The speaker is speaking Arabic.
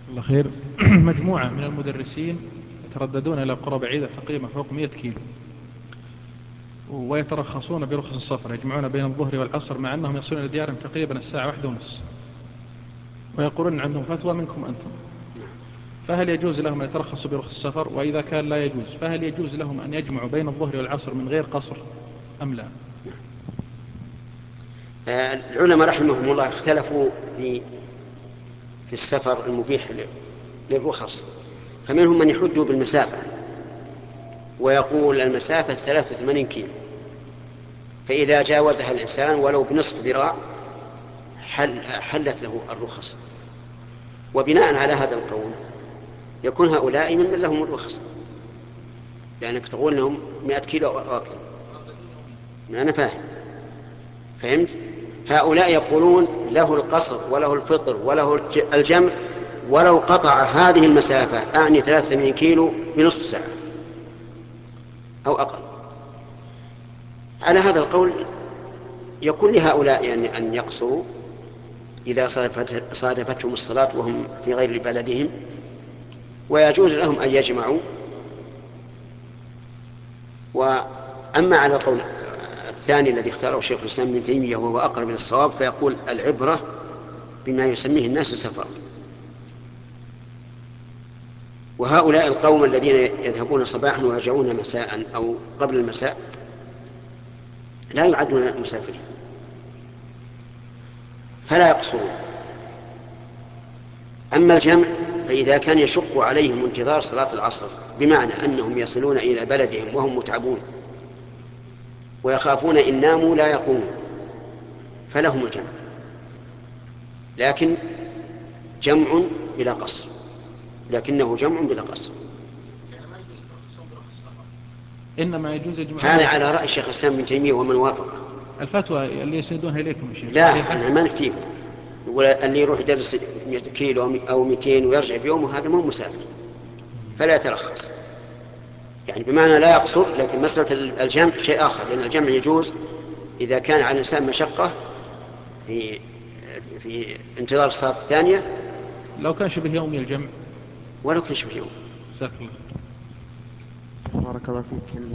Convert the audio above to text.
الله خير. مجموعة من المدرسين يترددون إلى قرى بعيدة تقريبا فوق 100 كيلو، ويترخصون برخص السفر، يجمعون بين الظهر والعصر مع أنهم يصلون إلى ديارهم تقريبا الساعة 1:30، ويقولون عندهم فتوى منكم أنتم. فهل يجوز لهم أن يترخصوا برخص السفر؟ وإذا كان لا يجوز، فهل يجوز لهم أن يجمعوا بين الظهر والعصر من غير قصر أم لا؟ العلماء رحمهم الله اختلفوا في السفر المبيح للرخص. فمنهم من يحج بالمسافة ويقول المسافة 83 كيلو، فإذا جاوزها الإنسان ولو بنصف ذراع حلت له الرخص. وبناء على هذا القول يكون هؤلاء ممن لهم الرخص، لأنك تقول لهم 100 كيلو أو أكثر. أنا فهمت. هؤلاء يقولون له القصر وله الفطر وله الجمع ولو قطع هذه المسافة، أعني 83 كيلو، بنصف ساعة أو أقل. على هذا القول يكون لهؤلاء يعني أن يقصروا إذا صادفتهم الصلاة وهم في غير بلدهم، ويجوز لهم أن يجمعوا. وأما على القول الثاني الذي اختاره شيخ الإسلام ابن تيمية وهو أقرب إلى الصواب، فيقول العبرة بما يسميه الناس سفر. وهؤلاء القوم الذين يذهبون صباحا ويرجعون مساء أو قبل المساء لا يعدون مسافرين، فلا يقصرون. أما الجمع فإذا كان يشق عليهم انتظار صلاة العصر، بمعنى أنهم يصلون إلى بلدهم وهم متعبون ويخافون إن ناموا لا يقومون، فلهم الجمع، لكن جمع بلا قصر، لكنه جمع بلا قصر. إنما يجوز يجمعون. هذا على رأي شيخ الإسلام ابن تيمية ومن وافقه. الفتوى اللي يسندونها إليكم يا شيخ لا، صحيحة؟ أنا ما نفتيهم. يقول اللي يروح يدرس 100 كيلو أو 200 ويرجع بيومه هذا مو مسافر، فلا يترخص. يعني بمعنى لا يقصر، لكن مسألة الجمع شيء آخر، لأن الجمع يجوز إذا كان على الإنسان مشقة في انتظار الصلاة الثانية. لو كان شبه يومي الجمع. ولو كان شبه يوم. جزاك الله خير. بارك الله فيك.